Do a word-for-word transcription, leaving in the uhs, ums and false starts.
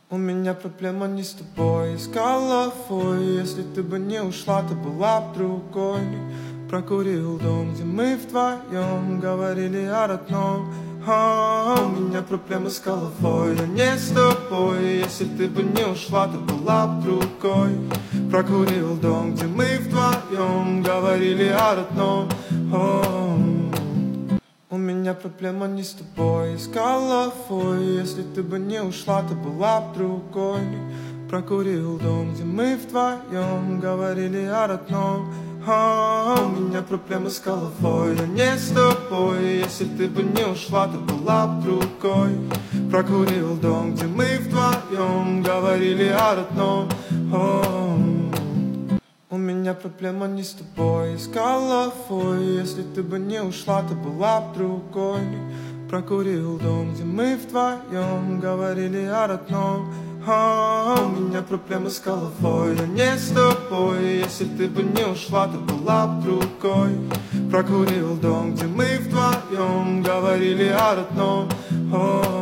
У меня проблема не с тобой, с головой. Если ты бы не ушла, то была б другой. Прокурил дом, где мы вдвоем говорили о родном. А, у меня проблема с головой, а не с тобой. Если ты бы не ушла, то была б другой. Прокурил дом, где мы вдвоем говорили о родном. О, у меня проблема не с тобой, с головой. Если ты бы не ушла, то была б другой. Прокурил дом, где мы вдвоем говорили о родном. А, у меня проблема с головой, а не с тобой. Если ты бы не ушла, то была б другой. Прокурил дом, где мы вдвоем говорили о родном. О, у меня проблема не с тобой, с головой. Если ты бы не ушла, то была б другой. Прокурил дом, где мы вдвоем говорили о родном. А, у меня проблема с головой, а не с тобой. Если ты бы не ушла, то была б другой. Прокурил дом, где мы вдвоем говорили о родном. О,